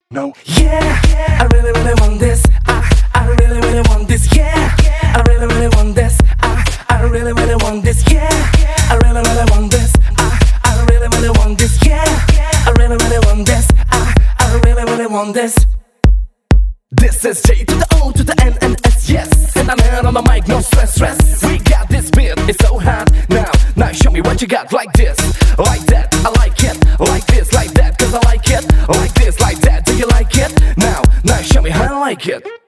No. Yeah, I really, really want this. I really, really want this. Yeah, I really, really want this. I really, really want this. Yeah, I really, really want this. I really, really want this. Yeah, I really, really want this. I really, really want this. This is J to the O to the N and S, yes. And I'm here on the mic, no stress, stress. We got this beat, it's so hot. Now show me what you got, like this, like that. I like it, like this, like that. Cause I like it, like this, like that. Do you like it? Now show me how I like it.